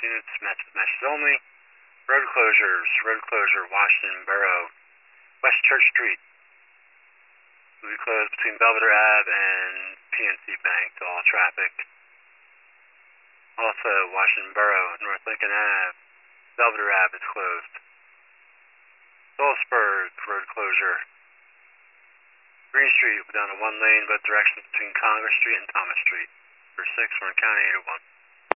units, matches only. Road closure, Washington Borough. West Church Street will be closed between Belvedere Ave and PNC Bank to all traffic. Also, Washington Borough, North Lincoln Ave, Belvedere Ave is closed. Phillipsburg, road closure. Green Street will be down to one lane, both directions between Congress Street and Thomas Street. For 6, Warren County 801.